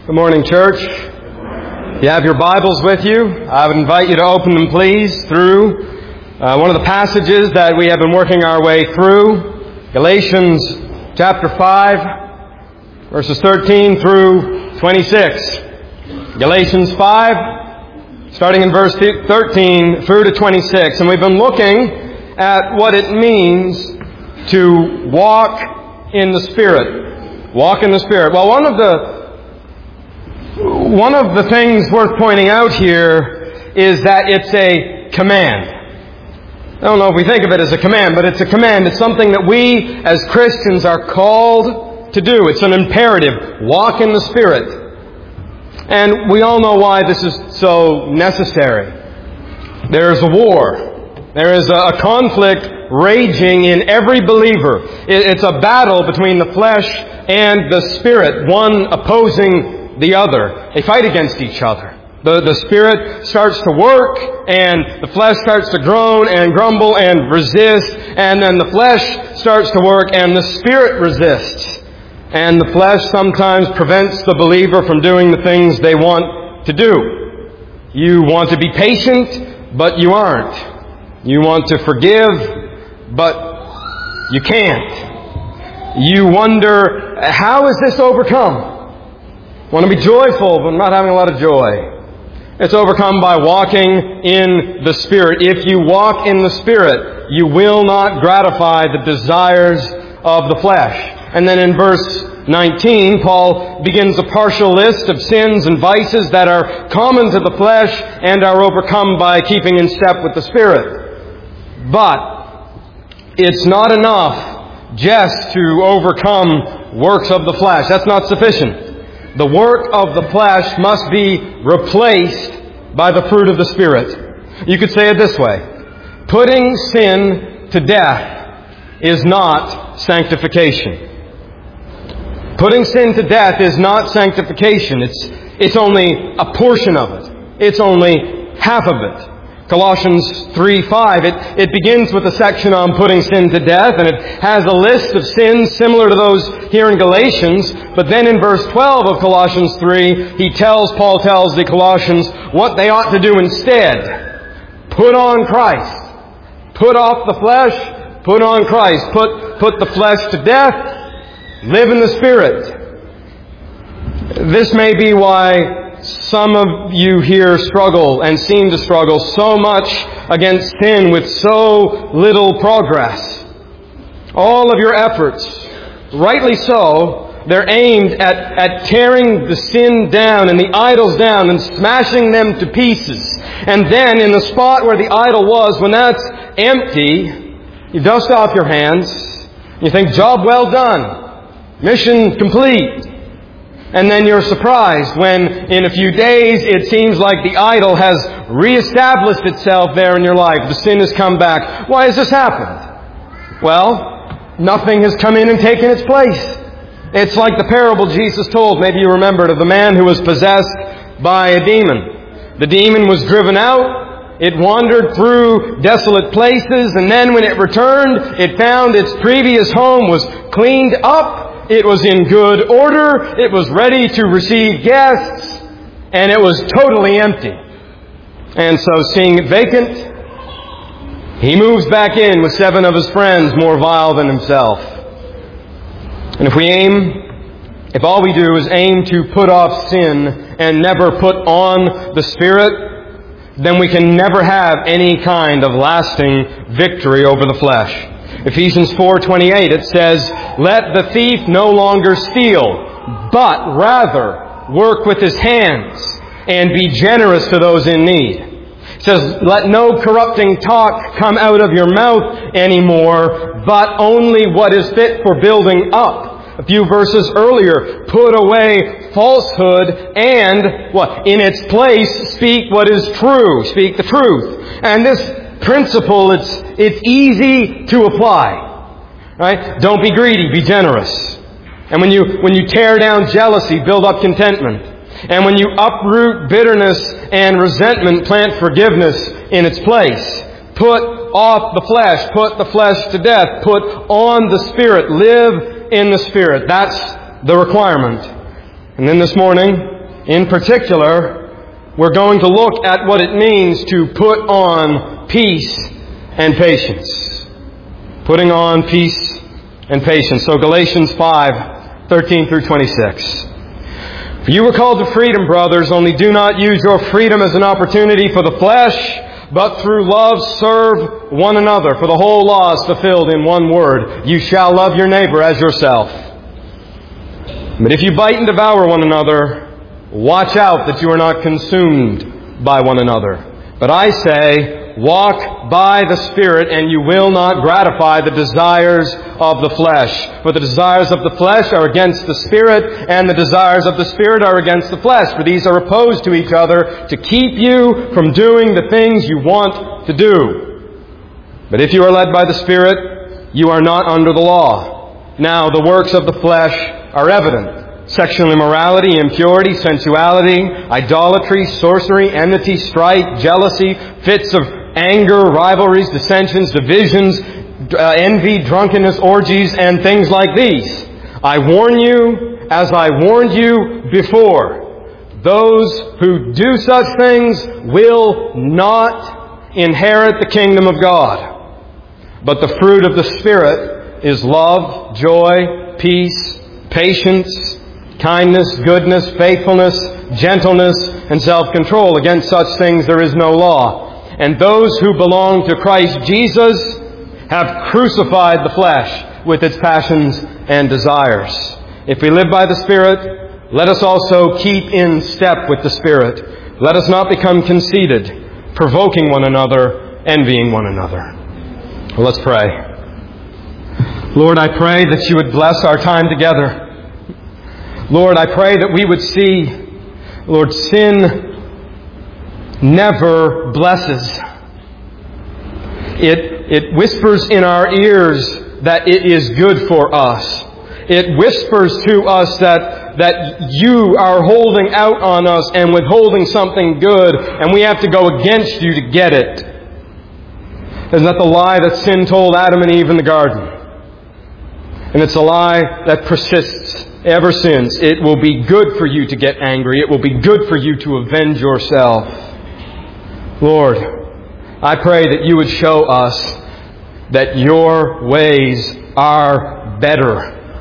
Good morning, church. If you have your Bibles with you, I would invite you to open them, please, through one of the passages that we have been working our way through, Galatians chapter 5, verses 13 through 26. Galatians 5, starting in verse 13 through to 26. And we've been looking at what it means to walk in the Spirit. Walk in the Spirit. Well, one of the things worth pointing out here is that it's a command. I don't know if we think of it as a command, but it's a command. It's something that we as Christians are called to do. It's an imperative. Walk in the Spirit. And we all know why this is so necessary. There is a war. There is a conflict raging in every believer. It's a battle between the flesh and the Spirit, one opposing the other. They fight against each other. The Spirit starts to work, and the flesh starts to groan and grumble and resist, and then the flesh starts to work, and the Spirit resists. And the flesh sometimes prevents the believer from doing the things they want to do. You want to be patient, but you aren't. You want to forgive, but you can't. You wonder, how is this overcome? Want to be joyful, but I'm not having a lot of joy. It's overcome by walking in the Spirit. If you walk in the Spirit, you will not gratify the desires of the flesh. And then in verse 19, Paul begins a partial list of sins and vices that are common to the flesh and are overcome by keeping in step with the Spirit. But it's not enough just to overcome works of the flesh. That's not sufficient. The work of the flesh must be replaced by the fruit of the Spirit. You could say it this way. Putting sin to death is not sanctification. Putting sin to death is not sanctification. It's only a portion of it. It's only half of it. Colossians 3:5, it begins with a section on putting sin to death, and it has a list of sins similar to those here in Galatians. But then in verse 12 of Colossians 3, Paul tells the Colossians what they ought to do instead. Put on Christ. Put off the flesh. Put on Christ. Put the flesh to death. Live in the Spirit. This may be why some of you here struggle and seem to struggle so much against sin with so little progress. All of your efforts, rightly so, they're aimed at tearing the sin down and the idols down and smashing them to pieces. And then in the spot where the idol was, when that's empty, you dust off your hands. You think, job well done. Mission complete. And then you're surprised when in a few days it seems like the idol has reestablished itself there in your life. The sin has come back. Why has this happened? Well, nothing has come in and taken its place. It's like the parable Jesus told, maybe you remember, of the man who was possessed by a demon. The demon was driven out. It wandered through desolate places, and then when it returned, it found its previous home was cleaned up. It was in good order. It was ready to receive guests. And it was totally empty. And so, seeing it vacant, he moves back in with 7 of his friends more vile than himself. And if all we do is aim to put off sin and never put on the Spirit, then we can never have any kind of lasting victory over the flesh. Ephesians 4:28, it says, "Let the thief no longer steal, but rather work with his hands and be generous to those in need." It says, "Let no corrupting talk come out of your mouth anymore, but only what is fit for building up." A few verses earlier, put away falsehood and, in its place, speak what is true. Speak the truth. And this principle, it's easy to apply. Right? Don't be greedy, be generous. And when you tear down jealousy, build up contentment. And when you uproot bitterness and resentment, plant forgiveness in its place. Put off the flesh, put the flesh to death, put on the Spirit, live in the Spirit. That's the requirement. And then this morning, In particular, we're going to look at what it means to put on peace and patience. Putting on peace and patience. So Galatians 5:13 through 26. For you were called to freedom, brothers, only do not use your freedom as an opportunity for the flesh, but through love serve one another. For the whole law is fulfilled in one word: you shall love your neighbor as yourself. But if you bite and devour one another, watch out that you are not consumed by one another. But I say, walk by the Spirit, and you will not gratify the desires of the flesh. For the desires of the flesh are against the Spirit, and the desires of the Spirit are against the flesh. For these are opposed to each other to keep you from doing the things you want to do. But if you are led by the Spirit, you are not under the law. Now the works of the flesh are evident: sexual immorality, impurity, sensuality, idolatry, sorcery, enmity, strife, jealousy, fits of anger, rivalries, dissensions, divisions, envy, drunkenness, orgies, and things like these. I warn you, as I warned you before, those who do such things will not inherit the kingdom of God. But the fruit of the Spirit is love, joy, peace, patience, kindness, goodness, faithfulness, gentleness, and self-control. Against such things there is no law. And those who belong to Christ Jesus have crucified the flesh with its passions and desires. If we live by the Spirit, let us also keep in step with the Spirit. Let us not become conceited, provoking one another, envying one another. Well, let's pray. Lord, I pray that you would bless our time together. Lord, I pray that we would see, Lord, sin never blesses. It whispers in our ears that it is good for us. It whispers to us that you are holding out on us and withholding something good, and we have to go against you to get it. Isn't that the lie that sin told Adam and Eve in the garden? And it's a lie that persists ever since. It will be good for you to get angry. It will be good for you to avenge yourself. Lord, I pray that you would show us that your ways are better.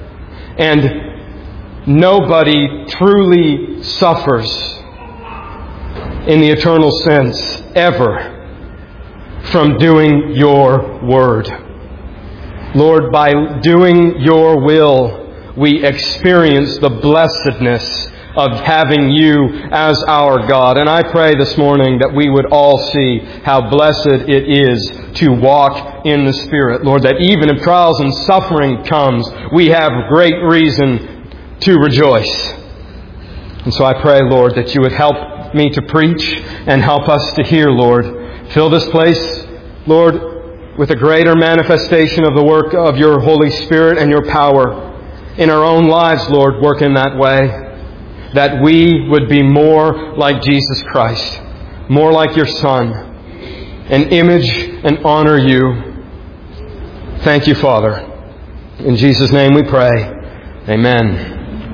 And nobody truly suffers in the eternal sense ever from doing your word. Lord, by doing your will, we experience the blessedness of having you as our God. And I pray this morning that we would all see how blessed it is to walk in the Spirit. Lord, that even if trials and suffering comes, we have great reason to rejoice. And so I pray, Lord, that you would help me to preach and help us to hear, Lord. Fill this place, Lord, with a greater manifestation of the work of your Holy Spirit and your power in our own lives, Lord. Work in that way, that we would be more like Jesus Christ, more like your Son, and image and honor you. Thank you, Father. In Jesus' name we pray. Amen.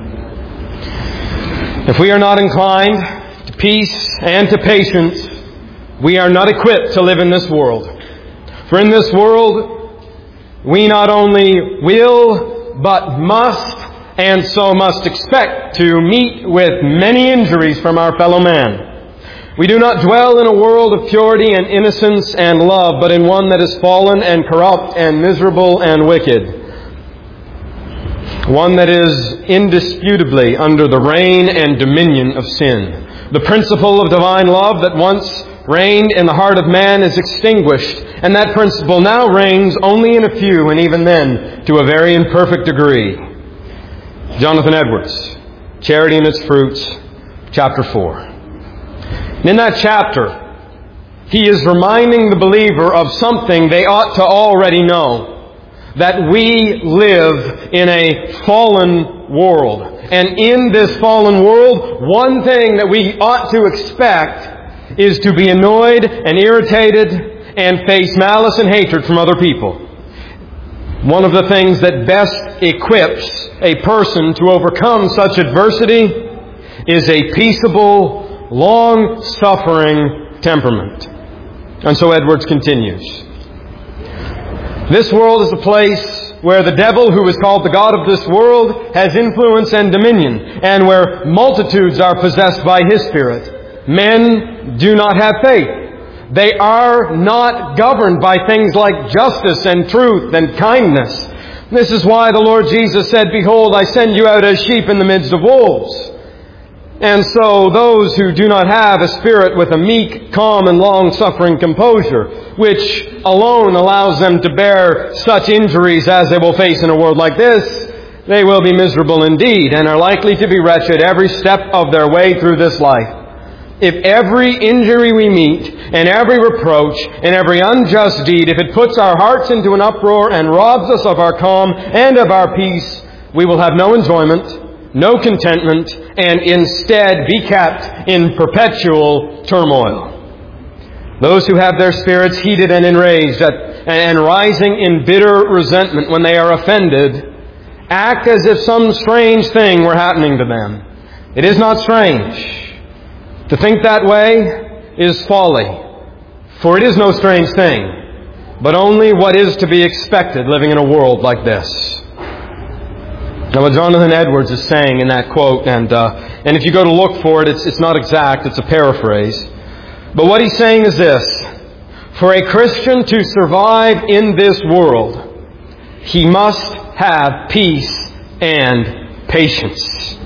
If we are not inclined to peace and to patience, we are not equipped to live in this world. For in this world, we not only will, but must, and so must expect to meet with many injuries from our fellow man. We do not dwell in a world of purity and innocence and love, but in one that is fallen and corrupt and miserable and wicked. One that is indisputably under the reign and dominion of sin. The principle of divine love that once reigned in the heart of man is extinguished, and that principle now reigns only in a few, and even then to a very imperfect degree. Jonathan Edwards, Charity and Its Fruits, chapter 4. And in that chapter, he is reminding the believer of something they ought to already know. That we live in a fallen world. And in this fallen world, one thing that we ought to expect is to be annoyed and irritated and face malice and hatred from other people. One of the things that best equips a person to overcome such adversity is a peaceable, long-suffering temperament. And so Edwards continues. This world is a place where the devil, who is called the god of this world, has influence and dominion, and where multitudes are possessed by his spirit. Men do not have faith. They are not governed by things like justice and truth and kindness. This is why the Lord Jesus said, "Behold, I send you out as sheep in the midst of wolves." And so those who do not have a spirit with a meek, calm, and long-suffering composure, which alone allows them to bear such injuries as they will face in a world like this, they will be miserable indeed and are likely to be wretched every step of their way through this life. If every injury we meet, and every reproach, and every unjust deed, if it puts our hearts into an uproar and robs us of our calm and of our peace, we will have no enjoyment, no contentment, and instead be kept in perpetual turmoil. Those who have their spirits heated and enraged and rising in bitter resentment when they are offended act as if some strange thing were happening to them. It is not strange. To think that way is folly, for it is no strange thing, but only what is to be expected living in a world like this. Now, what Jonathan Edwards is saying in that quote, and if you go to look for it, it's not exact, it's a paraphrase. But what he's saying is this: for a Christian to survive in this world, he must have peace and patience.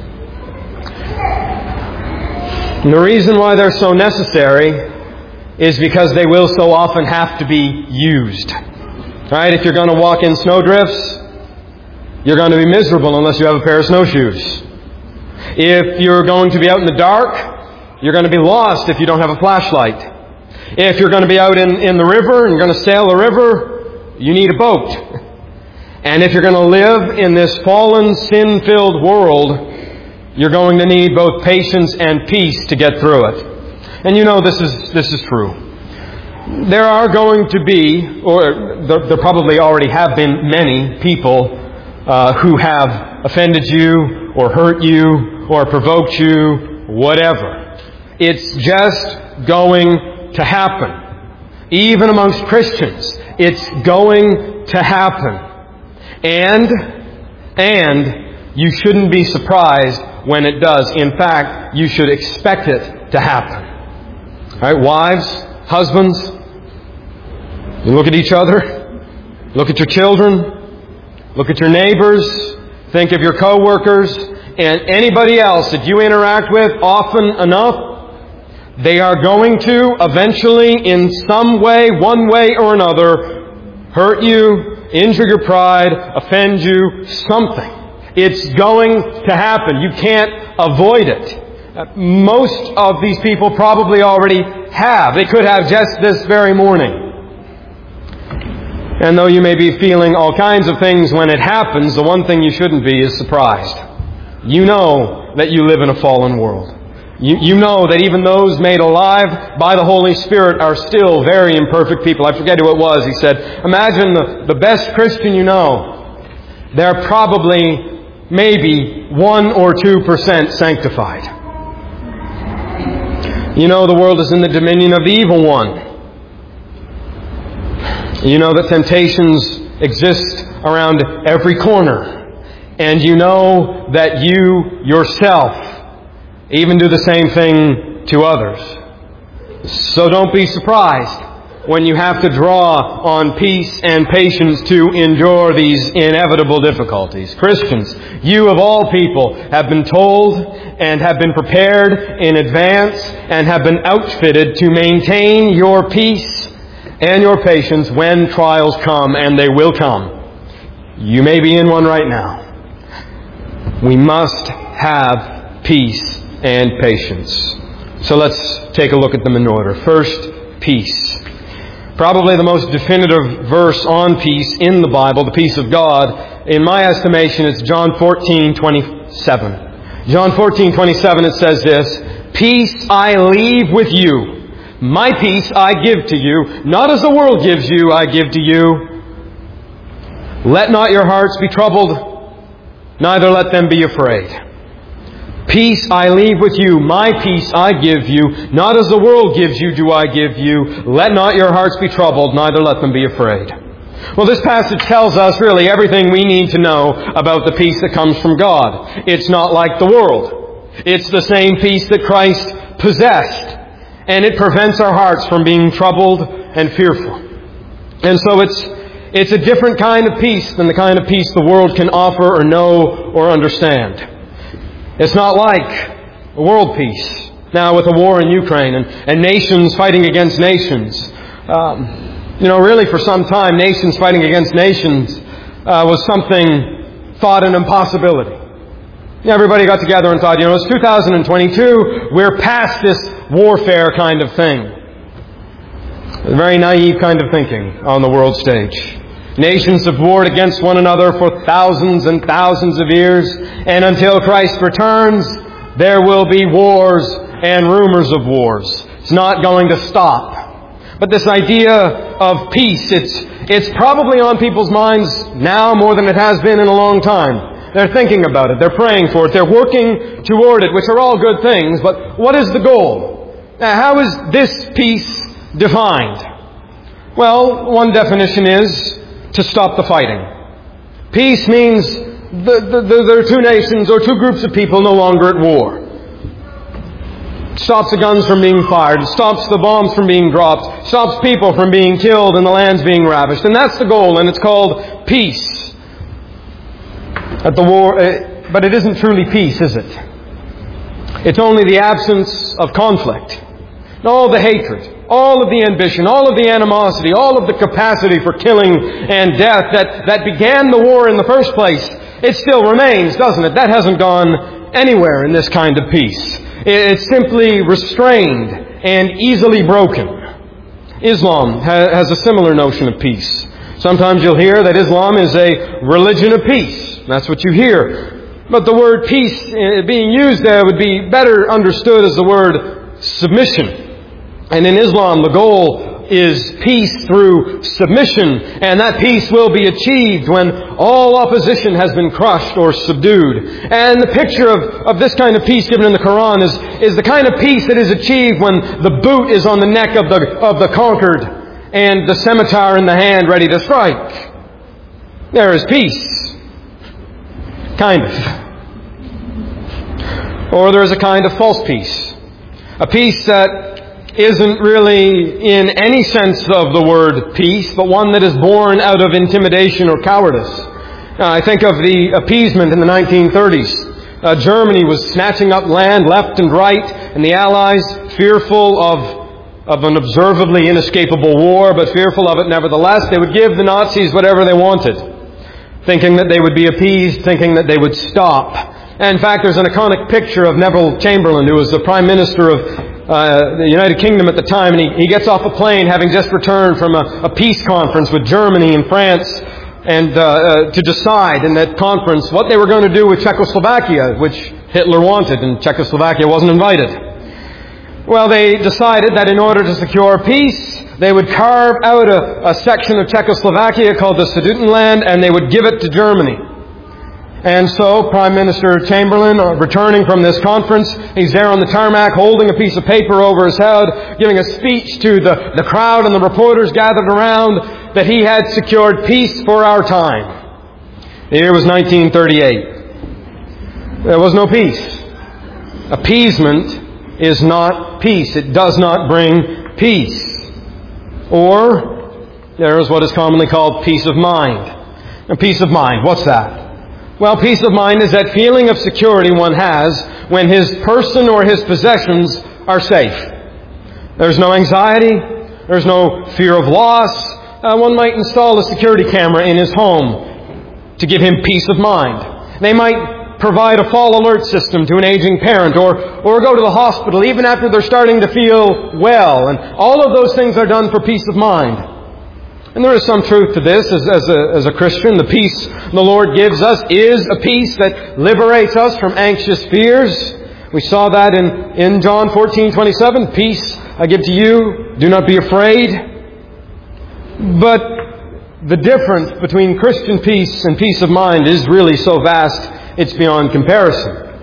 And the reason why they're so necessary is because they will so often have to be used. Right? If you're going to walk in snowdrifts, you're going to be miserable unless you have a pair of snowshoes. If you're going to be out in the dark, you're going to be lost if you don't have a flashlight. If you're going to be out in the river and you're going to sail the river, you need a boat. And if you're going to live in this fallen, sin-filled world, you're going to need both patience and peace to get through it. And you know this is true. There are going to be, or there probably already have been, many people who have offended you or hurt you or provoked you, whatever. It's just going to happen. Even amongst Christians, it's going to happen. And you shouldn't be surprised when it does. In fact, you should expect it to happen. All right, wives, husbands, you look at each other, look at your children, look at your neighbors, think of your co-workers, and anybody else that you interact with often enough. They are going to eventually, in some way, one way or another, hurt you, injure your pride, offend you, something. It's going to happen. You can't avoid it. Most of these people probably already have. They could have just this very morning. And though you may be feeling all kinds of things when it happens, the one thing you shouldn't be is surprised. You know that you live in a fallen world. You know that even those made alive by the Holy Spirit are still very imperfect people. I forget who it was. He said, imagine the best Christian you know. They're probably maybe 1 or 2% sanctified. You know the world is in the dominion of the evil one. You know that temptations exist around every corner. And you know that you yourself even do the same thing to others. So don't be surprised when you have to draw on peace and patience to endure these inevitable difficulties. Christians, you of all people have been told and have been prepared in advance and have been outfitted to maintain your peace and your patience when trials come, and they will come. You may be in one right now. We must have peace and patience. So let's take a look at them in order. First, peace. Probably the most definitive verse on peace in the Bible, the peace of God, in my estimation, is John 14:27. John 14:27, it says this: "Peace I leave with you. My peace I give to you. Not as the world gives you, I give to you. Let not your hearts be troubled, neither let them be afraid." Peace I leave with you, my peace I give you. Not as the world gives you do I give you. Let not your hearts be troubled, neither let them be afraid. Well, this passage tells us really everything we need to know about the peace that comes from God. It's not like the world. It's the same peace that Christ possessed. And it prevents our hearts from being troubled and fearful. And so it's a different kind of peace than the kind of peace the world can offer or know or understand. It's not like world peace. Now with the war in Ukraine and nations fighting against nations. Really for some time, nations fighting against nations was something thought an impossibility. Everybody got together and thought, it's 2022, we're past this warfare kind of thing. A very naive kind of thinking on the world stage. Nations have warred against one another for thousands and thousands of years, and until Christ returns, there will be wars and rumors of wars. It's not going to stop. But this idea of peace, it's probably on people's minds now more than it has been in a long time. They're thinking about it. They're praying for it. They're working toward it, which are all good things. But what is the goal? How is this peace defined? Well, one definition is to stop the fighting. Peace means there are two nations or two groups of people no longer at war. It stops the guns from being fired. It stops the bombs from being dropped. It stops people from being killed and the lands being ravished. And that's the goal, and it's called peace. At the war, but it isn't truly peace, is it? It's only the absence of conflict. All the hatred, all of the ambition, all of the animosity, all of the capacity for killing and death that began the war in the first place. It still remains, doesn't it? That hasn't gone anywhere in this kind of peace. It's simply restrained and easily broken. Islam has a similar notion of peace. Sometimes you'll hear that Islam is a religion of peace. That's what you hear. But the word peace being used there would be better understood as the word submission. And in Islam, the goal is peace through submission. And that peace will be achieved when all opposition has been crushed or subdued. And the picture of this kind of peace given in the Quran is the kind of peace that is achieved when the boot is on the neck of the conquered and the scimitar in the hand ready to strike. There is peace. Kind of. Or there is a kind of false peace. A peace that isn't really in any sense of the word peace, but one that is born out of intimidation or cowardice. I think of the appeasement in the 1930s. Germany was snatching up land left and right, and the Allies, fearful of an observably inescapable war, but fearful of it nevertheless, they would give the Nazis whatever they wanted, thinking that they would be appeased, thinking that they would stop. And in fact, there's an iconic picture of Neville Chamberlain, who was the Prime Minister of the United Kingdom at the time, and he gets off a plane having just returned from a peace conference with Germany and France, and to decide in that conference what they were going to do with Czechoslovakia, which Hitler wanted, and Czechoslovakia wasn't invited. Well, they decided that in order to secure peace, they would carve out a section of Czechoslovakia called the Sudetenland, and they would give it to Germany. And so Prime Minister Chamberlain, returning from this conference, he's there on the tarmac holding a piece of paper over his head, giving a speech to the crowd and the reporters gathered around that he had secured peace for our time. The year was 1938. There was no peace. Appeasement is not peace. It does not bring peace. Or there is what is commonly called peace of mind. And peace of mind, what's that? Well, peace of mind is that feeling of security one has when his person or his possessions are safe. There's no anxiety. There's no fear of loss. One might install a security camera in his home to give him peace of mind. They might provide a fall alert system to an aging parent, or go to the hospital even after they're starting to feel well. And all of those things are done for peace of mind. And there is some truth to this as a Christian. The peace the Lord gives us is a peace that liberates us from anxious fears. We saw that in John 14:27. Peace I give to you. Do not be afraid. But the difference between Christian peace and peace of mind is really so vast, it's beyond comparison.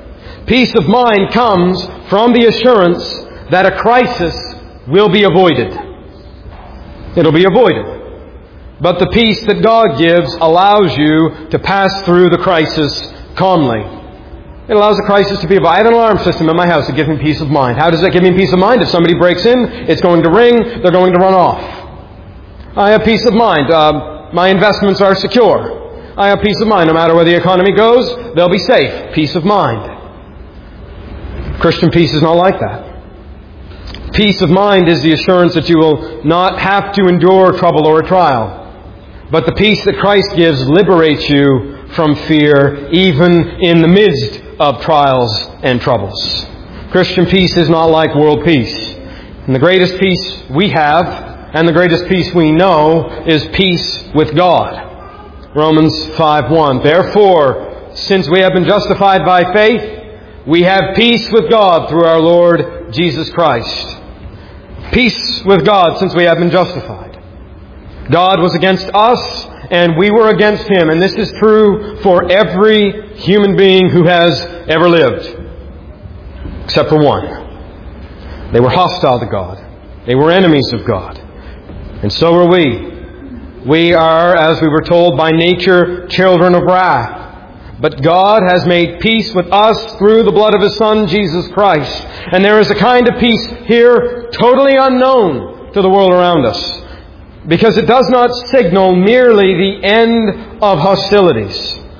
Peace of mind comes from the assurance that a crisis will be avoided. It'll be avoided. But the peace that God gives allows you to pass through the crisis calmly. It allows the crisis to be avoided. I have an alarm system in my house that gives me peace of mind. How does that give me peace of mind? If somebody breaks in, it's going to ring, they're going to run off. I have peace of mind. My investments are secure. I have peace of mind. No matter where the economy goes, they'll be safe. Peace of mind. Christian peace is not like that. Peace of mind is the assurance that you will not have to endure trouble or a trial. But the peace that Christ gives liberates you from fear, even in the midst of trials and troubles. Christian peace is not like world peace. And the greatest peace we have, and the greatest peace we know, is peace with God. Romans 5:1. Therefore, since we have been justified by faith, we have peace with God through our Lord Jesus Christ. Peace with God since we have been justified. God was against us, and we were against Him. And this is true for every human being who has ever lived. Except for one. They were hostile to God. They were enemies of God. And so are we. We are, as we were told, by nature, children of wrath. But God has made peace with us through the blood of His Son, Jesus Christ. And there is a kind of peace here totally unknown to the world around us. Because it does not signal merely the end of hostilities.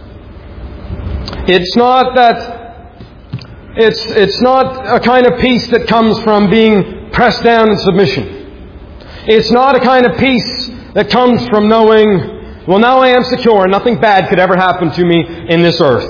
It's not a kind of peace that comes from being pressed down in submission. It's not a kind of peace that comes from knowing, well, now I am secure and nothing bad could ever happen to me in this earth.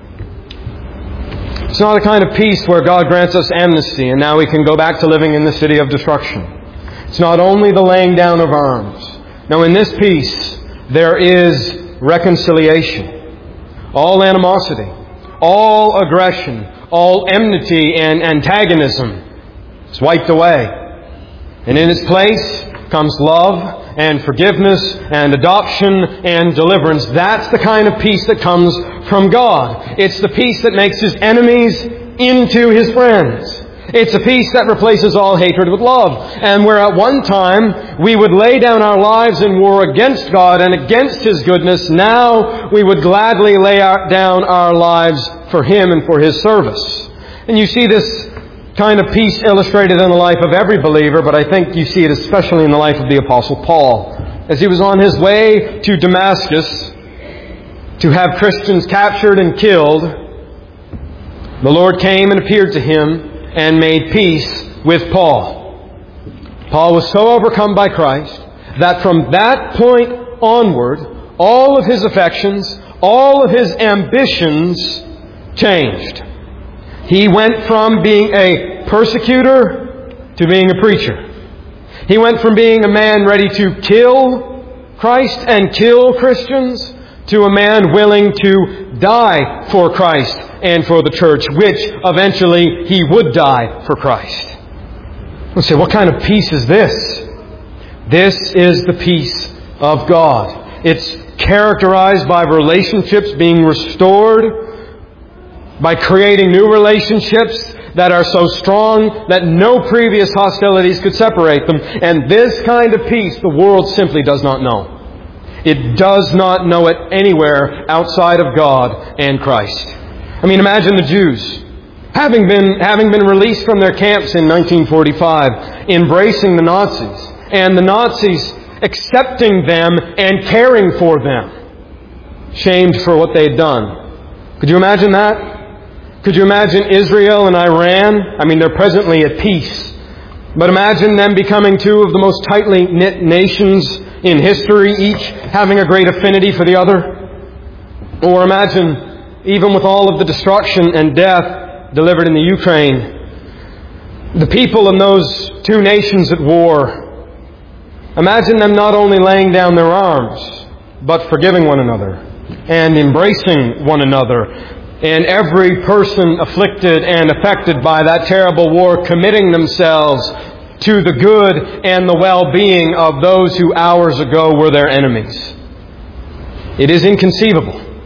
It's not a kind of peace where God grants us amnesty and now we can go back to living in the city of destruction. It's not only the laying down of arms. No, in this peace, there is reconciliation. All animosity, all aggression, all enmity and antagonism is wiped away. And in its place comes love and forgiveness and adoption and deliverance. That's the kind of peace that comes from God. It's the peace that makes His enemies into His friends. It's a peace that replaces all hatred with love. And where at one time we would lay down our lives in war against God and against His goodness, now we would gladly lay down our lives for Him and for His service. And you see this kind of peace illustrated in the life of every believer, but I think you see it especially in the life of the Apostle Paul. As he was on his way to Damascus to have Christians captured and killed, the Lord came and appeared to him and made peace with Paul. Paul was so overcome by Christ that from that point onward, all of his affections, all of his ambitions changed. He went from being a persecutor to being a preacher. He went from being a man ready to kill Christ and kill Christians to a man willing to die for Christ and for the church, which eventually he would die for Christ. Let's say, what kind of peace is this? This is the peace of God. It's characterized by relationships being restored, by creating new relationships that are so strong that no previous hostilities could separate them. And this kind of peace the world simply does not know. It does not know it anywhere outside of God and Christ. I mean, imagine the Jews, having been released from their camps in 1945, embracing the Nazis, and the Nazis accepting them and caring for them, shamed for what they had done. Could you imagine that? Could you imagine Israel and Iran? I mean, they're presently at peace. But imagine them becoming two of the most tightly knit nations in history, each having a great affinity for the other. Or imagine, even with all of the destruction and death delivered in the Ukraine, the people in those two nations at war, imagine them not only laying down their arms, but forgiving one another and embracing one another. And every person afflicted and affected by that terrible war committing themselves to the good and the well-being of those who hours ago were their enemies. It is inconceivable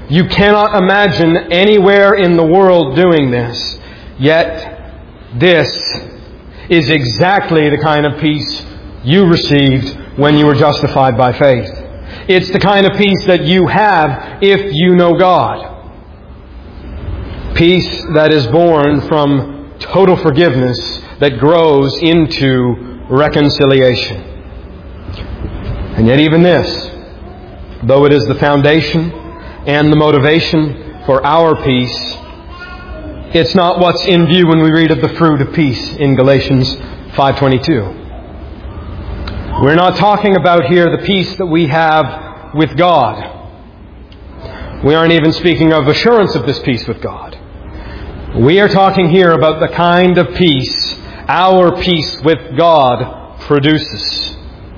You cannot imagine anywhere in the world doing this. Yet, this is exactly the kind of peace you received when you were justified by faith. It's the kind of peace that you have if you know God. Peace that is born from total forgiveness that grows into reconciliation. And yet even this, though it is the foundation and the motivation for our peace, it's not what's in view when we read of the fruit of peace in Galatians 5:22. We're not talking about here the peace that we have with God. We aren't even speaking of assurance of this peace with God. We are talking here about the kind of peace our peace with God produces.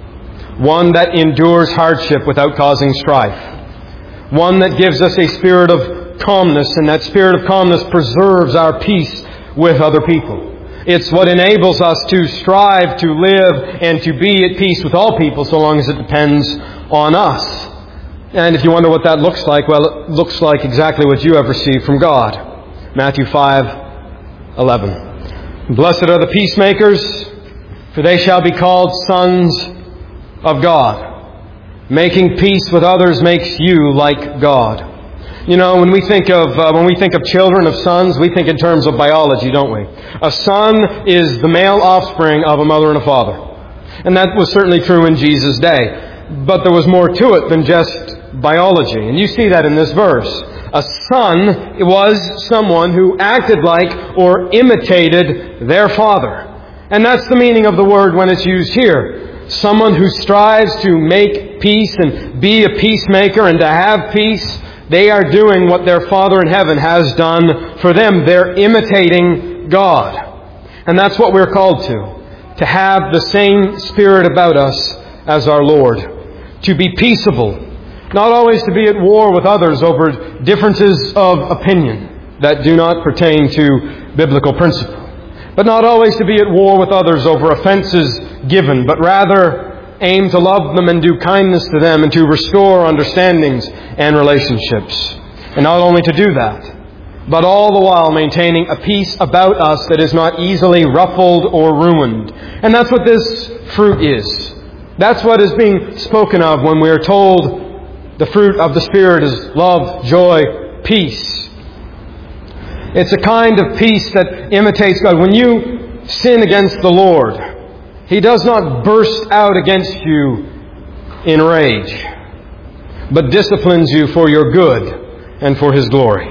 One that endures hardship without causing strife. One that gives us a spirit of calmness, and that spirit of calmness preserves our peace with other people. It's what enables us to strive to live and to be at peace with all people so long as it depends on us. And if you wonder what that looks like, well, it looks like exactly what you have received from God. Matthew 5:11. Blessed are the peacemakers, for they shall be called sons of God. Making peace with others makes you like God. You know, when we think of children, of sons, we think in terms of biology, don't we? A son is the male offspring of a mother and a father. And that was certainly true in Jesus' day. But there was more to it than just biology. And you see that in this verse. A son was someone who acted like or imitated their father. And that's the meaning of the word when it's used here. Someone who strives to make peace and be a peacemaker and to have peace. They are doing what their Father in heaven has done for them. They're imitating God. And that's what we're called to have the same Spirit about us as our Lord. To be peaceable. Not always to be at war with others over differences of opinion that do not pertain to biblical principle. But not always to be at war with others over offenses given, but rather aim to love them and do kindness to them and to restore understandings and relationships. And not only to do that, but all the while maintaining a peace about us that is not easily ruffled or ruined. And that's what this fruit is. That's what is being spoken of when we are told the fruit of the Spirit is love, joy, peace. It's a kind of peace that imitates God. When you sin against the Lord, He does not burst out against you in rage, but disciplines you for your good and for His glory.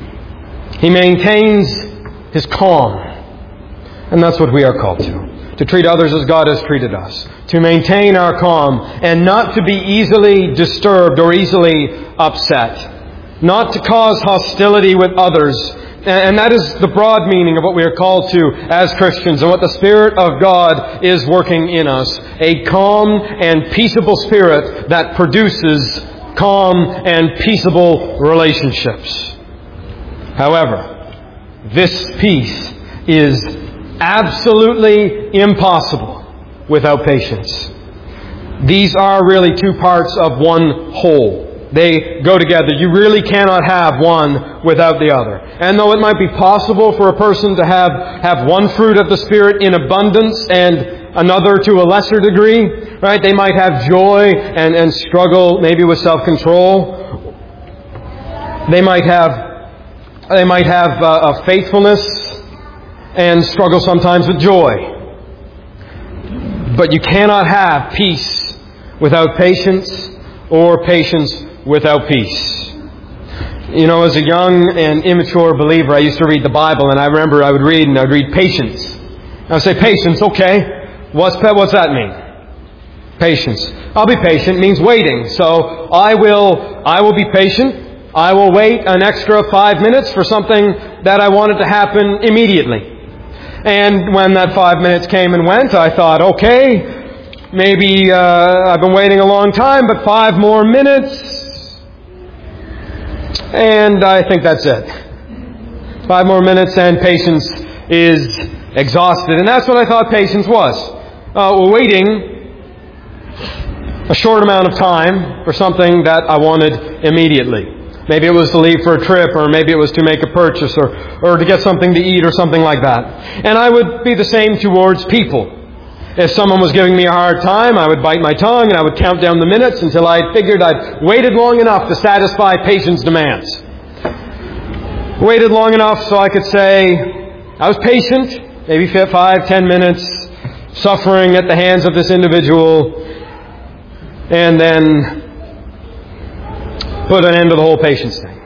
He maintains His calm. And that's what we are called to treat others as God has treated us. To maintain our calm and not to be easily disturbed or easily upset. Not to cause hostility with others. And that is the broad meaning of what we are called to as Christians and what the Spirit of God is working in us. A calm and peaceable spirit that produces calm and peaceable relationships. However, this peace is absolutely impossible without patience. These are really two parts of one whole. They go together. You really cannot have one without the other. And though it might be possible for a person to have one fruit of the Spirit in abundance and another to a lesser degree, right? They might have joy and struggle maybe with self-control. They might have a faithfulness and struggle sometimes with joy. But you cannot have peace without patience or patience without peace. You know, as a young and immature believer, I used to read the Bible, and I remember I would read patience. I would say, patience, okay. What's that mean? Patience. I'll be patient means waiting. So I will be patient. I will wait an extra 5 minutes for something that I wanted to happen immediately. And when that 5 minutes came and went, I thought, okay, maybe I've been waiting a long time, but 5 more minutes. And I think that's it. 5 more minutes and patience is exhausted. And that's what I thought patience was. Waiting a short amount of time for something that I wanted immediately. Maybe it was to leave for a trip, or maybe it was to make a purchase, or to get something to eat, or something like that. And I would be the same towards people. If someone was giving me a hard time, I would bite my tongue and I would count down the minutes until I figured I'd waited long enough to satisfy patience demands. Waited long enough so I could say, I was patient, maybe 5-10 minutes, suffering at the hands of this individual, and then put an end to the whole patience thing.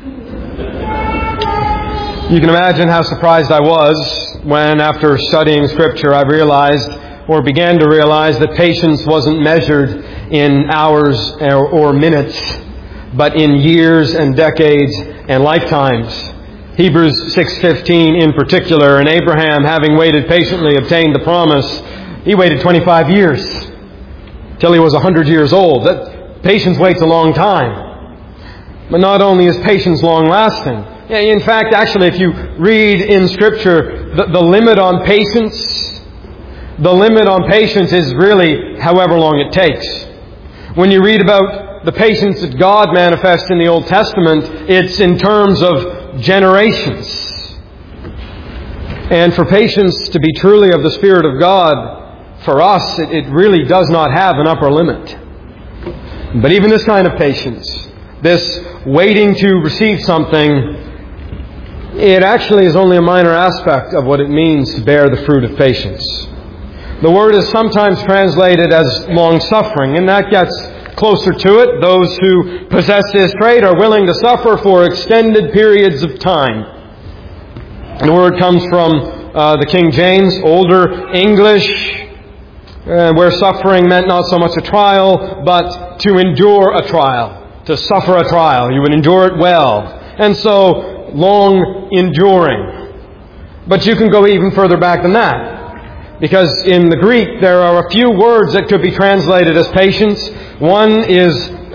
You can imagine how surprised I was when, after studying Scripture, I realized, or began to realize, that patience wasn't measured in hours or minutes, but in years and decades and lifetimes. Hebrews 6:15 in particular, and Abraham, having waited patiently, obtained the promise. He waited 25 years till he was 100 years old. That patience waits a long time. But not only is patience long-lasting, in fact, actually, if you read in Scripture, the limit on patience is really however long it takes. When you read about the patience that God manifests in the Old Testament, it's in terms of generations. And for patience to be truly of the Spirit of God, for us, it really does not have an upper limit. But even this kind of patience, this waiting to receive something, it actually is only a minor aspect of what it means to bear the fruit of patience. The word is sometimes translated as long-suffering, and that gets closer to it. Those who possess this trait are willing to suffer for extended periods of time. The word comes from the King James, Older English, where suffering meant not so much a trial, but to endure a trial. To suffer a trial. You would endure it well. And so, long enduring. But you can go even further back than that. Because in the Greek, there are a few words that could be translated as patience. One is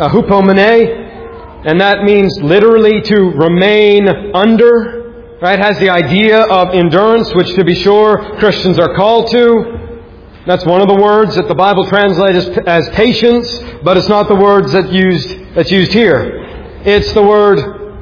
hupomene, and that means literally to remain under. Right? Has the idea of endurance, which to be sure Christians are called to. That's one of the words that the Bible translates as patience, but it's not the words that's used here. It's the word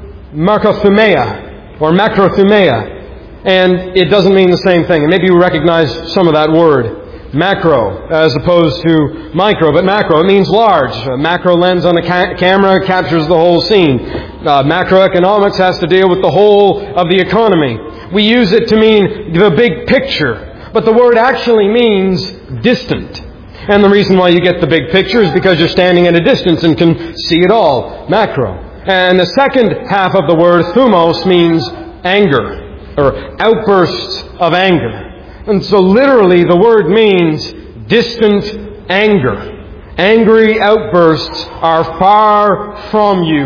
makrothumia, or macrothumia, and it doesn't mean the same thing. And maybe you recognize some of that word. Macro, as opposed to micro, but macro, it means large. A macro lens on a camera captures the whole scene. Macroeconomics has to deal with the whole of the economy. We use it to mean the big picture. But the word actually means distant. And the reason why you get the big picture is because you're standing at a distance and can see it all. Macro. And the second half of the word, thumos, means anger, or outbursts of anger. And so literally the word means distant anger. Angry outbursts are far from you.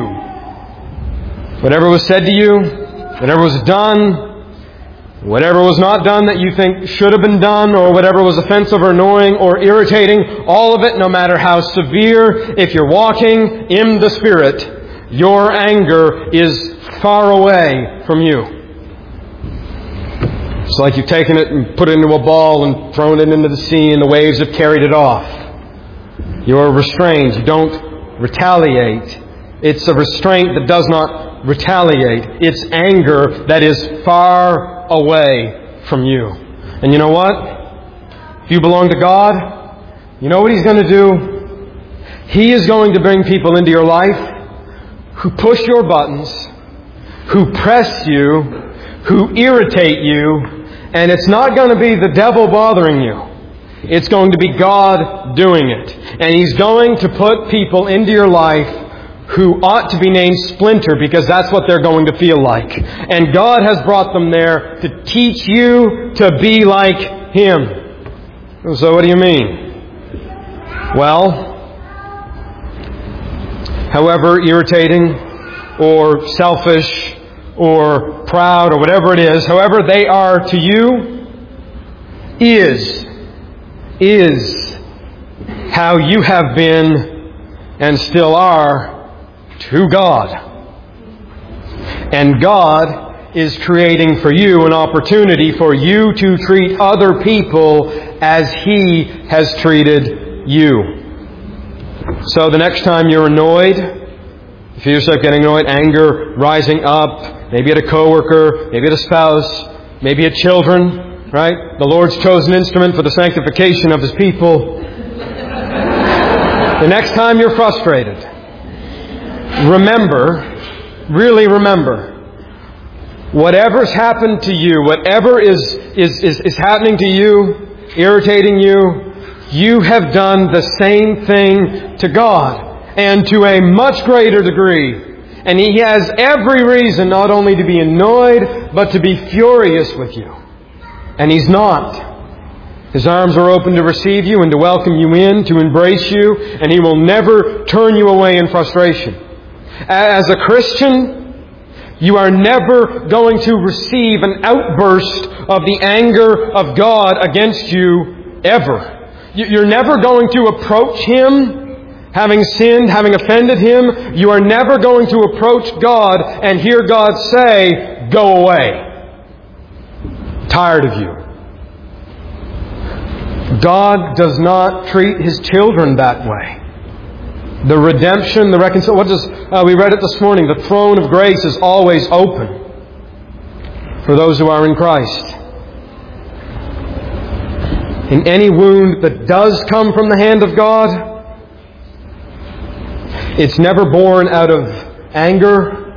Whatever was said to you, whatever was done, whatever was not done that you think should have been done, or whatever was offensive or annoying or irritating, all of it, no matter how severe, if you're walking in the Spirit, your anger is far away from you. It's like you've taken it and put it into a ball and thrown it into the sea, and the waves have carried it off. You're restrained. You don't retaliate. It's a restraint that does not retaliate. It's anger that is far away from you. And you know what? If you belong to God, you know what He's going to do? He is going to bring people into your life who push your buttons, who press you, who irritate you, and it's not going to be the devil bothering you. It's going to be God doing it. And He's going to put people into your life who ought to be named Splinter, because that's what they're going to feel like. And God has brought them there to teach you to be like Him. So what do you mean? Well, however irritating or selfish or proud or whatever it is, however they are to you, is how you have been and still are to God. And God is creating for you an opportunity for you to treat other people as He has treated you. So the next time you're annoyed, You feel yourself getting annoyed, anger rising up, maybe at a coworker, maybe at a spouse, maybe at children, right? The Lord's chosen instrument for the sanctification of His people. The next time you're frustrated, really remember, whatever's happened to you, whatever is happening to you, irritating you, you have done the same thing to God, and to a much greater degree. And He has every reason not only to be annoyed, but to be furious with you. And He's not. His arms are open to receive you and to welcome you in, to embrace you, and He will never turn you away in frustration. As a Christian, you are never going to receive an outburst of the anger of God against you, ever. You're never going to approach Him, having sinned, having offended Him. You are never going to approach God and hear God say, "Go away. Tired of you." God does not treat His children that way. The redemption, the reconciliation, we read it this morning, the throne of grace is always open for those who are in Christ. And any wound that does come from the hand of God, it's never born out of anger.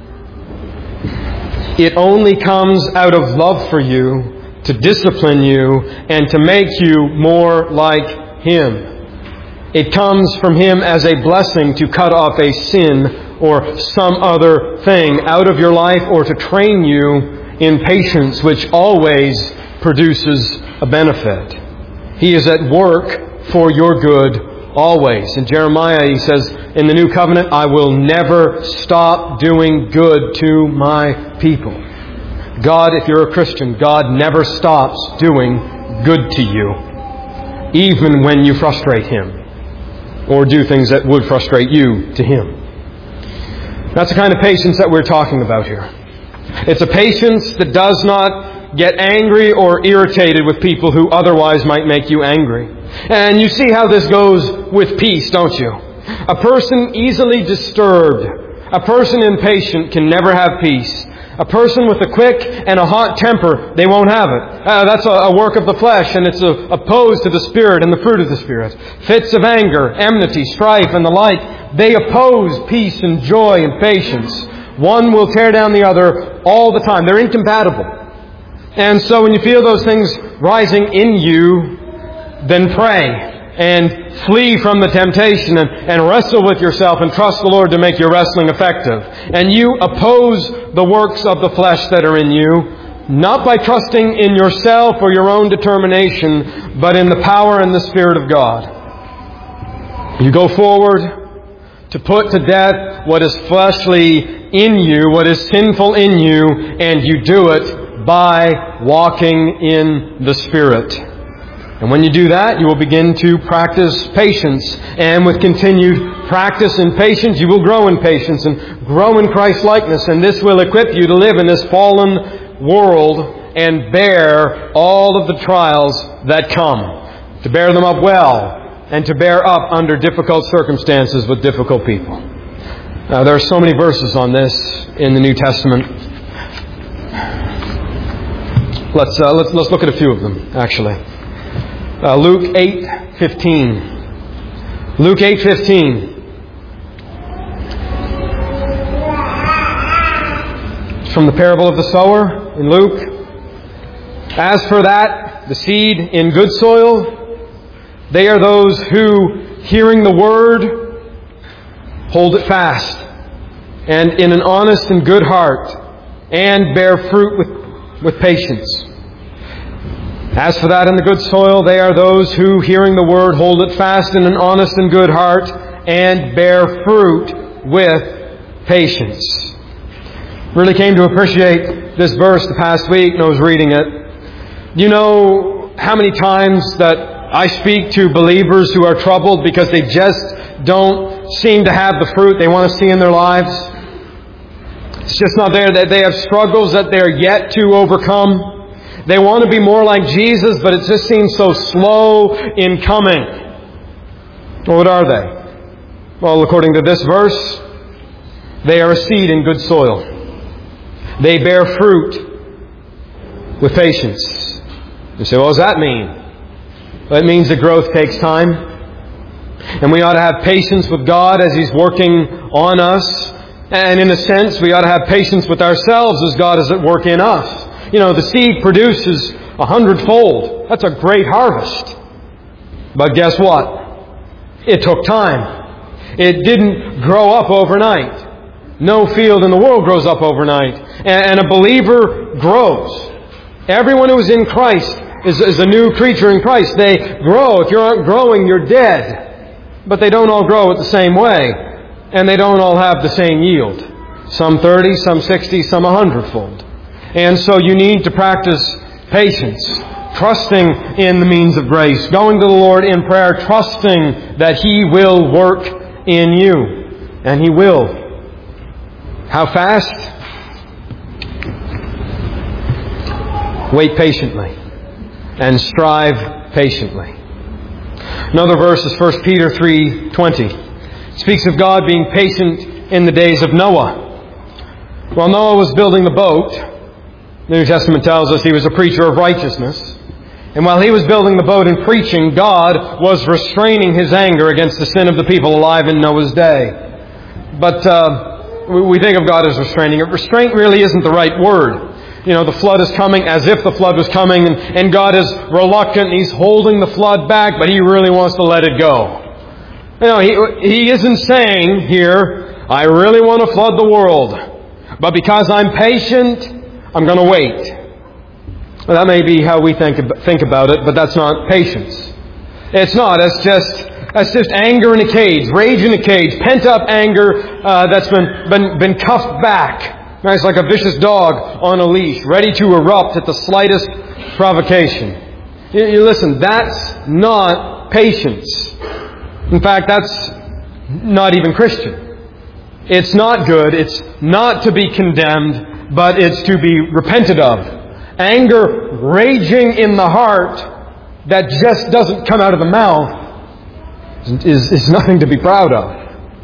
It only comes out of love for you, to discipline you, and to make you more like Him. It comes from Him as a blessing to cut off a sin or some other thing out of your life, or to train you in patience, which always produces a benefit. He is at work for your good always. In Jeremiah, He says, in the New Covenant, "I will never stop doing good to my people." God, if you're a Christian, God never stops doing good to you, even when you frustrate Him or do things that would frustrate you to Him. That's the kind of patience that we're talking about here. It's a patience that does not get angry or irritated with people who otherwise might make you angry. And you see how this goes with peace, don't you? A person easily disturbed, a person impatient can never have peace. A person with a quick and a hot temper, they won't have it. That's a work of the flesh, and it's opposed to the Spirit and the fruit of the Spirit. Fits of anger, enmity, strife, and the like, they oppose peace and joy and patience. One will tear down the other all the time. They're incompatible. And so when you feel those things rising in you, then pray and flee from the temptation and wrestle with yourself and trust the Lord to make your wrestling effective. And you oppose the works of the flesh that are in you, not by trusting in yourself or your own determination, but in the power and the Spirit of God. You go forward to put to death what is fleshly in you, what is sinful in you, and you do it by walking in the Spirit. And when you do that, you will begin to practice patience. And with continued practice in patience, you will grow in patience and grow in Christ-likeness. And this will equip you to live in this fallen world and bear all of the trials that come. To bear them up well and to bear up under difficult circumstances with difficult people. There are so many verses on this in the New Testament. Let's look at a few of them, actually. Luke 8:15. Luke 8:15. From the parable of the sower in Luke. As for that, the seed in good soil, they are those who, hearing the word, hold it fast, and in an honest and good heart, and bear fruit with patience. As for that in the good soil, they are those who, hearing the word, hold it fast in an honest and good heart, and bear fruit with patience. Really came to appreciate this verse the past week when I was reading it. You know how many times that I speak to believers who are troubled because they just don't seem to have the fruit they want to see in their lives? It's just not there. That they have struggles that they're yet to overcome. They want to be more like Jesus, but it just seems so slow in coming. Well, what are they? Well, according to this verse, They are a seed in good soil. They bear fruit with patience. You say, what does that mean? Well, it means that growth takes time. And we ought to have patience with God as He's working on us. And in a sense, we ought to have patience with ourselves as God is at work in us. You know, the seed produces 100-fold. That's a great harvest. But guess what? It took time. It didn't grow up overnight. No field in the world grows up overnight. And a believer grows. Everyone who is in Christ is a new creature in Christ. They grow. If you aren't growing, you're dead. But they don't all grow at the same way. And they don't all have the same yield. Some 30, some 60, some 100-fold. And so you need to practice patience, trusting in the means of grace, going to the Lord in prayer, trusting that He will work in you. And He will. How fast? Wait patiently and strive patiently. Another verse is 1 Peter 3:20. It speaks of God being patient in the days of Noah. While Noah was building the boat, the New Testament tells us he was a preacher of righteousness. And while he was building the boat and preaching, God was restraining His anger against the sin of the people alive in Noah's day. But we think of God as restraining it. Restraint really isn't the right word. You know, the flood is coming as if the flood was coming, and God is reluctant. He's holding the flood back, but He really wants to let it go. You know, He isn't saying here, I really want to flood the world, but because I'm patient, I'm going to wait. Well, that may be how we think about it, but that's not patience. It's not. That's just anger in a cage, rage in a cage, pent-up anger that's been cuffed back. It's like a vicious dog on a leash, ready to erupt at the slightest provocation. You listen, that's not patience. In fact, that's not even Christian. It's not good. It's not to be condemned, but it's to be repented of. Anger raging in the heart that just doesn't come out of the mouth is nothing to be proud of.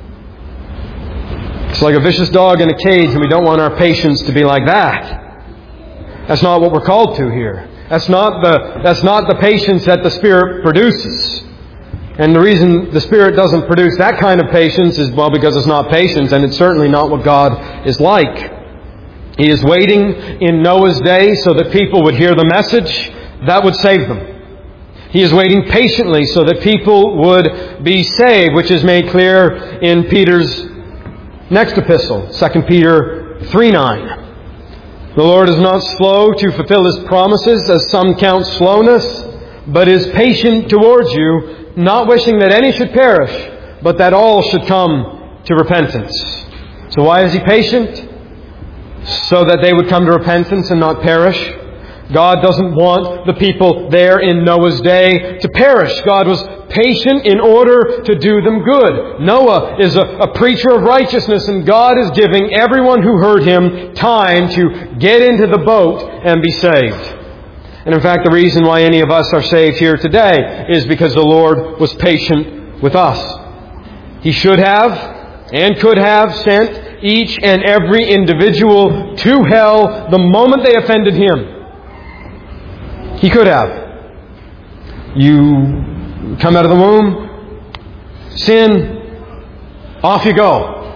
It's like a vicious dog in a cage, and we don't want our patience to be like that. That's not what we're called to here. That's not the patience that the Spirit produces. And the reason the Spirit doesn't produce that kind of patience is, well, because it's not patience, and it's certainly not what God is like. He is waiting in Noah's day so that people would hear the message that would save them. He is waiting patiently so that people would be saved, which is made clear in Peter's next epistle, 2 Peter 3:9. The Lord is not slow to fulfill His promises, as some count slowness, but is patient towards you, not wishing that any should perish, but that all should come to repentance. So why is He patient? So that they would come to repentance and not perish. God doesn't want the people there in Noah's day to perish. God was patient in order to do them good. Noah is a preacher of righteousness, and God is giving everyone who heard him time to get into the boat and be saved. And in fact, the reason why any of us are saved here today is because the Lord was patient with us. He should have and could have sent each and every individual to hell the moment they offended Him. He could have. You come out of the womb, sin, off you go.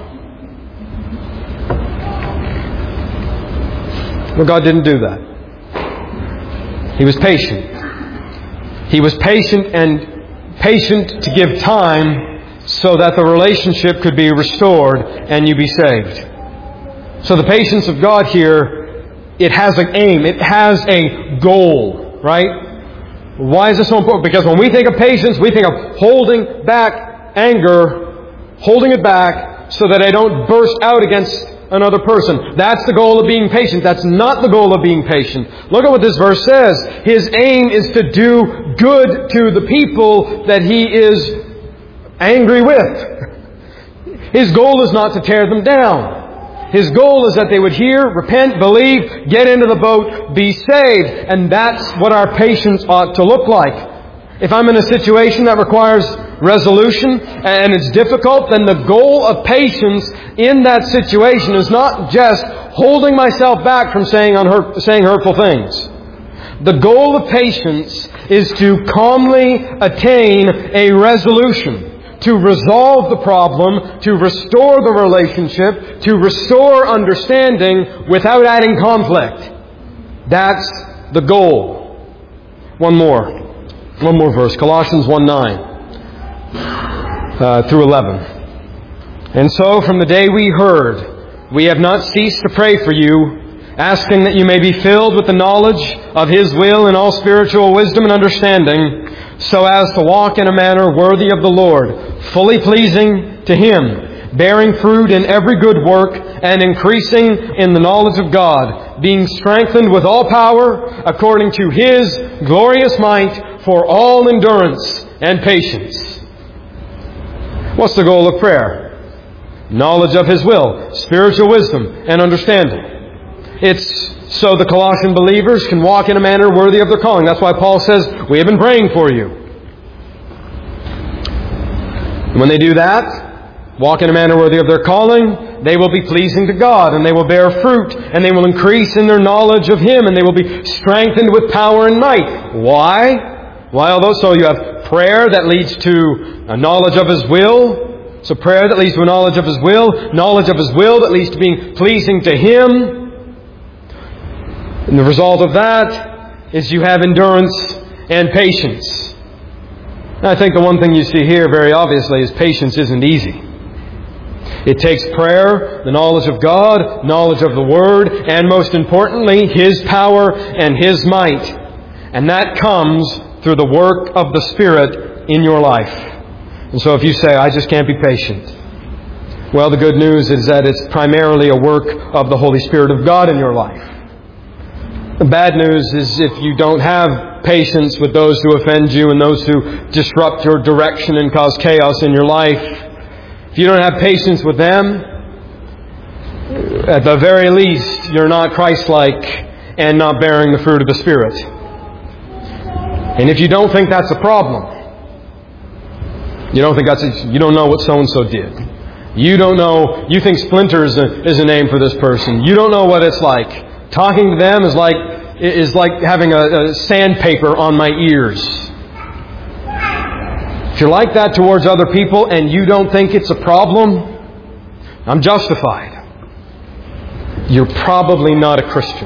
Well, God didn't do that. He was patient. He was patient to give time so that the relationship could be restored and you be saved. So the patience of God here, it has an aim. It has a goal. Right? Why is this so important? Because when we think of patience, we think of holding back anger, holding it back so that I don't burst out against another person. That's the goal of being patient. That's not the goal of being patient. Look at what this verse says. His aim is to do good to the people that He is angry with. His goal is not to tear them down. His goal is that they would hear, repent, believe, get into the boat, be saved. And that's what our patience ought to look like. If I'm in a situation that requires resolution and it's difficult, then the goal of patience in that situation is not just holding myself back from saying hurtful things. The goal of patience is to calmly attain a resolution, to resolve the problem, to restore the relationship, to restore understanding without adding conflict. That's the goal. One more verse, Colossians 1:9 through 11. And so from the day we heard, we have not ceased to pray for you, asking that you may be filled with the knowledge of His will in all spiritual wisdom and understanding, so as to walk in a manner worthy of the Lord, fully pleasing to Him, bearing fruit in every good work, and increasing in the knowledge of God, being strengthened with all power according to His glorious might for all endurance and patience. What's the goal of prayer? Knowledge of His will, spiritual wisdom, and understanding. It's so the Colossian believers can walk in a manner worthy of their calling. That's why Paul says, we have been praying for you. And when they do that, walk in a manner worthy of their calling, they will be pleasing to God, and they will bear fruit, and they will increase in their knowledge of Him, and they will be strengthened with power and might. Why? So you have prayer that leads to a knowledge of His will. So prayer that leads to a knowledge of His will that leads to being pleasing to Him. And the result of that is you have endurance and patience. And I think the one thing you see here very obviously is patience isn't easy. It takes prayer, the knowledge of God, knowledge of the Word, and most importantly, His power and His might. And that comes through the work of the Spirit in your life. And so if you say, I just can't be patient, well, the good news is that it's primarily a work of the Holy Spirit of God in your life. The bad news is if you don't have patience with those who offend you and those who disrupt your direction and cause chaos in your life, if you don't have patience with them, at the very least, you're not Christ-like and not bearing the fruit of the Spirit. And if you don't think that's a problem, you don't know what so-and-so did. You think Splinter is a name for this person. You don't know what it's like. Talking to them is like having a sandpaper on my ears. If you're like that towards other people and you don't think it's a problem, I'm justified. You're probably not a Christian.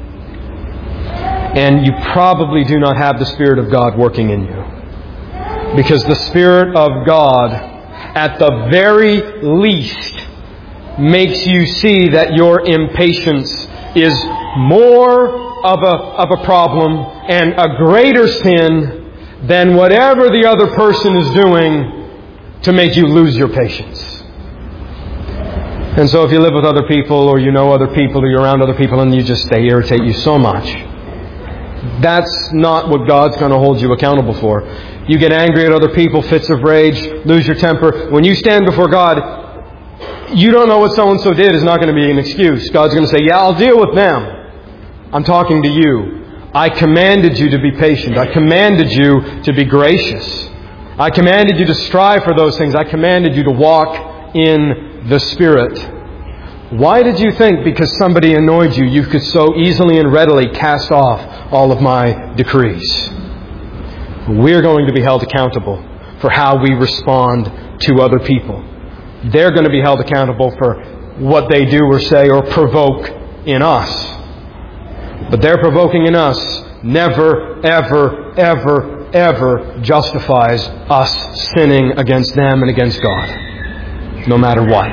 And you probably do not have the Spirit of God working in you. Because the Spirit of God, at the very least, makes you see that your impatience is more of a problem and a greater sin than whatever the other person is doing to make you lose your patience. And so if you live with other people or you know other people or you're around other people and they irritate you so much, that's not what God's going to hold you accountable for. You get angry at other people, fits of rage, lose your temper. When you stand before God, you don't know what so-and-so did is not going to be an excuse. God's going to say, yeah, I'll deal with them. I'm talking to you. I commanded you to be patient. I commanded you to be gracious. I commanded you to strive for those things. I commanded you to walk in the Spirit. Why did you think because somebody annoyed you, you could so easily and readily cast off all of my decrees? We're going to be held accountable for how we respond to other people. They're going to be held accountable for what they do or say or provoke in us. But their provoking in us never, ever, ever, ever justifies us sinning against them and against God. No matter what.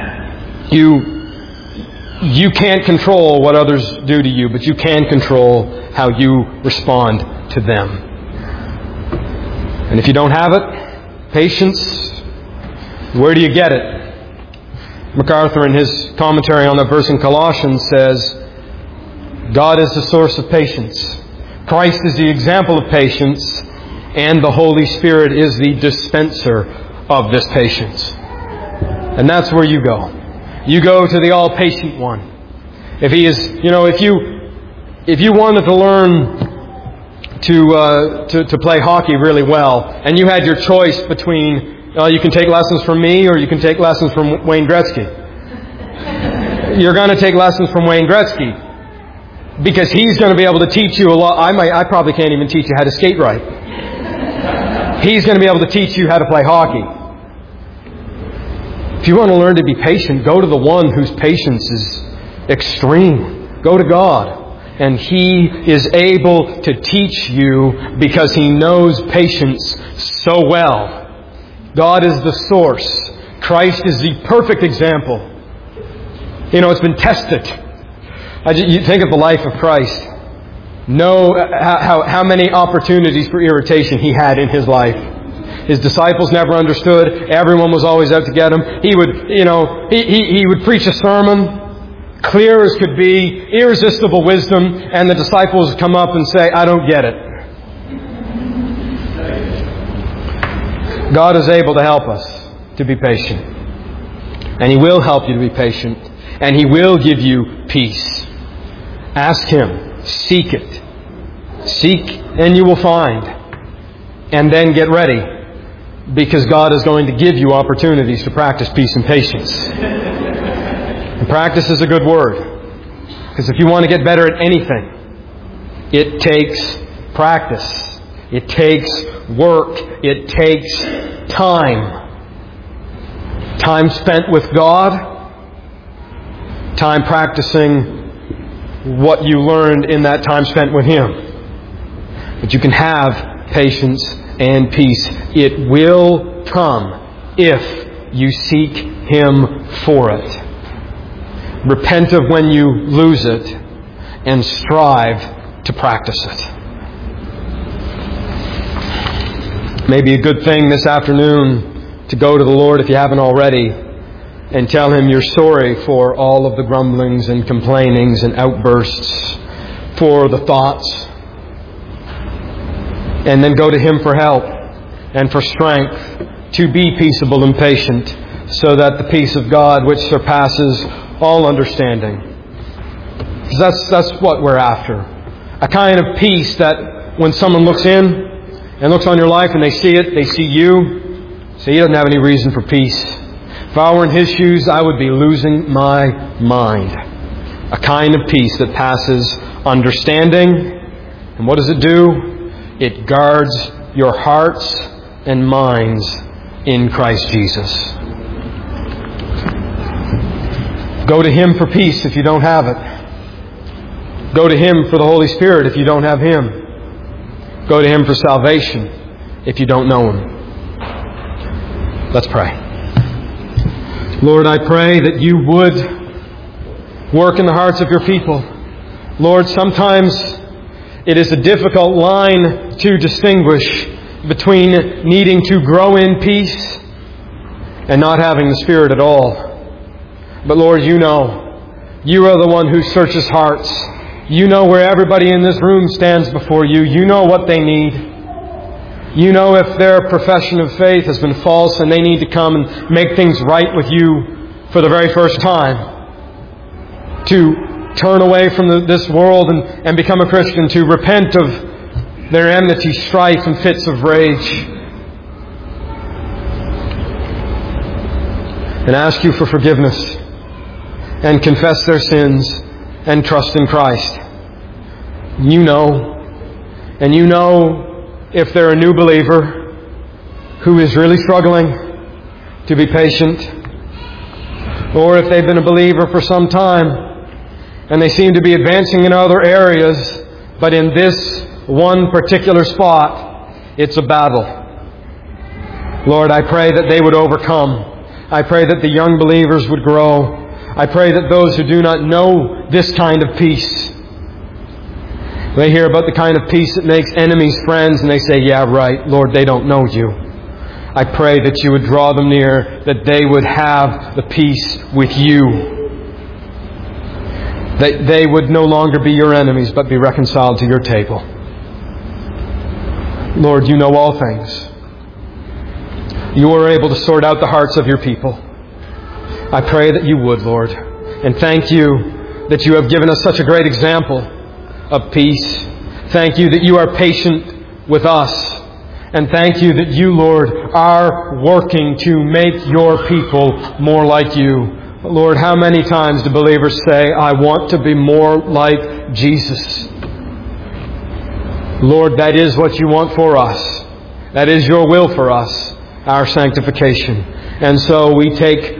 You can't control what others do to you, but you can control how you respond to them. And if you don't have it, patience, where do you get it? MacArthur, in his commentary on that verse in Colossians, says, God is the source of patience. Christ is the example of patience, and the Holy Spirit is the dispenser of this patience. And that's where you go. You go to the all-patient one. If he is, if you wanted to learn to play hockey really well, and you had your choice between you can take lessons from me or you can take lessons from Wayne Gretzky. You're going to take lessons from Wayne Gretzky because he's going to be able to teach you a lot. I probably can't even teach you how to skate right. He's going to be able to teach you how to play hockey. If you want to learn to be patient, go to the one whose patience is extreme. Go to God. And He is able to teach you because He knows patience so well. God is the source. Christ is the perfect example. You know, it's been tested. You think of the life of Christ. Know how many opportunities for irritation He had in His life. His disciples never understood. Everyone was always out to get Him. He would preach a sermon, clear as could be, irresistible wisdom, and the disciples would come up and say, I don't get it. God is able to help us to be patient. And He will help you to be patient. And He will give you peace. Ask Him. Seek it. Seek and you will find. And then get ready. Because God is going to give you opportunities to practice peace and patience. And practice is a good word. Because if you want to get better at anything, it takes practice. It takes work. It takes time. Time spent with God. Time practicing what you learned in that time spent with Him. But you can have patience and peace. It will come if you seek Him for it. Repent of when you lose it and strive to practice it. Maybe a good thing this afternoon to go to the Lord if you haven't already and tell Him you're sorry for all of the grumblings and complainings and outbursts, for the thoughts. And then go to Him for help and for strength to be peaceable and patient, so that the peace of God, which surpasses all understanding. That's what we're after. A kind of peace that when someone looks in and looks on your life and they see it, they see you, say, he doesn't have any reason for peace. If I were in his shoes, I would be losing my mind. A kind of peace that passes understanding. And what does it do? It guards your hearts and minds in Christ Jesus. Go to Him for peace if you don't have it. Go to Him for the Holy Spirit if you don't have Him. Go to Him for salvation if you don't know Him. Let's pray. Lord, I pray that You would work in the hearts of Your people. Lord, sometimes it is a difficult line to distinguish between needing to grow in peace and not having the Spirit at all. But Lord, You know. You are the one who searches hearts. You know where everybody in this room stands before You. You know what they need. You know if their profession of faith has been false and they need to come and make things right with You for the very first time. To turn away from this world and become a Christian. To repent of their enmity, strife, and fits of rage. And ask You for forgiveness. And confess their sins. And trust in Christ. You know. And You know if they're a new believer who is really struggling to be patient. Or if they've been a believer for some time and they seem to be advancing in other areas, but in this one particular spot, it's a battle. Lord, I pray that they would overcome. I pray that the young believers would grow. I pray that those who do not know this kind of peace, they hear about the kind of peace that makes enemies friends and they say, yeah, right, Lord, they don't know You. I pray that You would draw them near, that they would have the peace with You. That they would no longer be Your enemies, but be reconciled to Your table. Lord, You know all things. You are able to sort out the hearts of Your people. I pray that You would, Lord. And thank You that You have given us such a great example of peace. Thank You that You are patient with us. And thank you that you, Lord, are working to make your people more like you. Lord, how many times do believers say, I want to be more like Jesus? Lord, that is what you want for us. That is your will for us, our sanctification. And so we take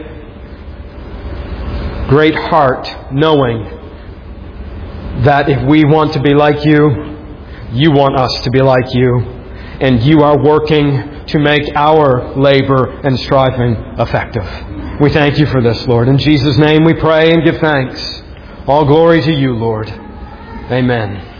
great heart knowing that if we want to be like you, you want us to be like you. And you are working to make our labor and striving effective. We thank you for this, Lord. In Jesus' name we pray and give thanks. All glory to you, Lord. Amen.